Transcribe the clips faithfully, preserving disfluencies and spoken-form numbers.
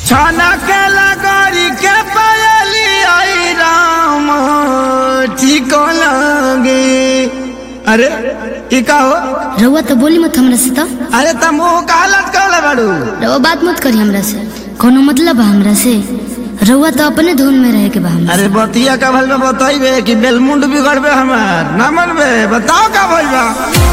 छाना के लगारी के पायली आई राम ठीक लगे। अरे की का हो रउआ तो बोली मत हमरा से। तो अरे तुम का लटकल बाड़ू। रउआ बात मत करी हमरा से, कोनो मतलब बा हमरा से। रउआ तो अपने धुन में रहे के बा हमरा। अरे बतिया का भल में बताइबे कि बेलमुंड बिगड़बे हमार ना मनबे। बताओ का भइल बा।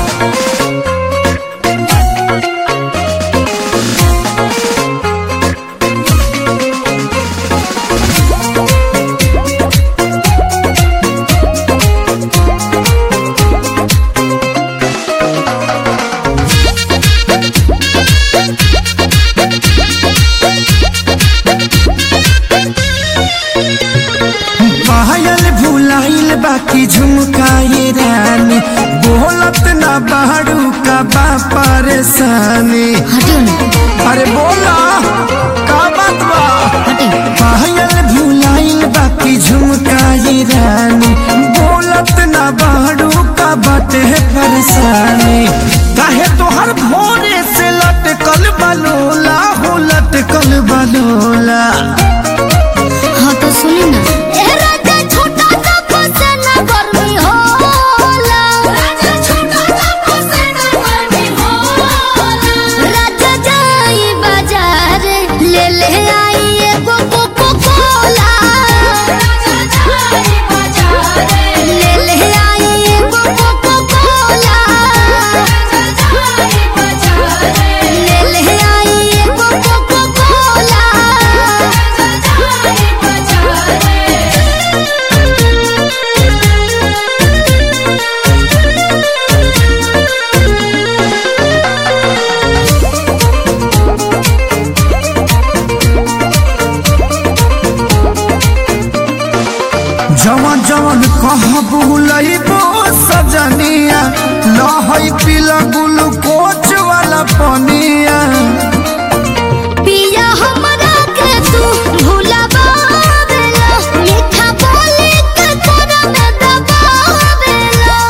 भुलाइल बाकी झुमकाए रानी बोलत ना बाड़ू का बा परेशानी। हटियो ना। अरे बोला का बात बा। पायल भुलाइल बाकी झुमकाए रानी बोलत ना बाड़ू का बाटे परेशानी। काहे तोहर भोरे से लटकल बलोला हो लटकल बलोला। हाँ तो सुनी ना। जवन जवन कह बुलइबो सजनिया लहई पीला ग्लूकोच वाला पनिया। पिया हमरा के तू भुलावेला मीठा बोली के तोरा में दबावेला।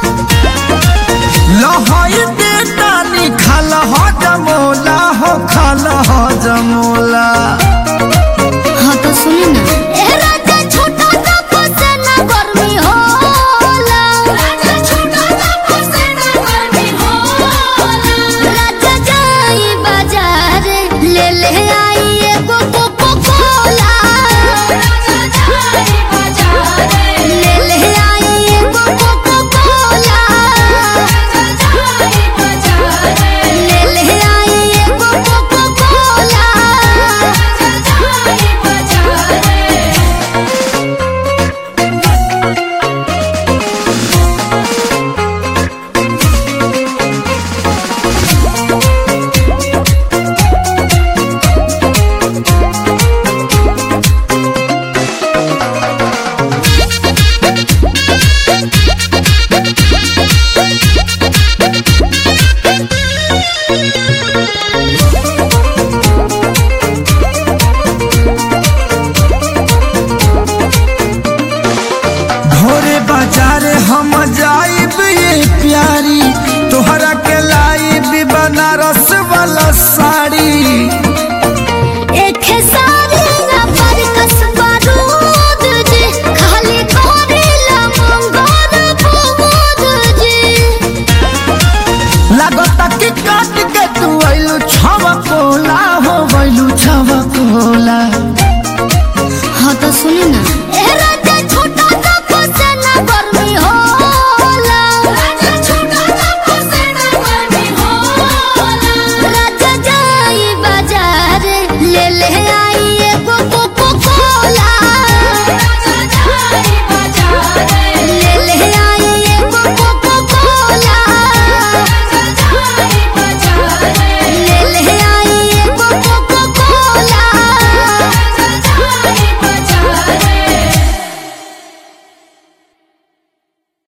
लहई बेटा निखाल हो जमोला हो खाल हो जमोला। हाँ तो सुनी ना। ले ले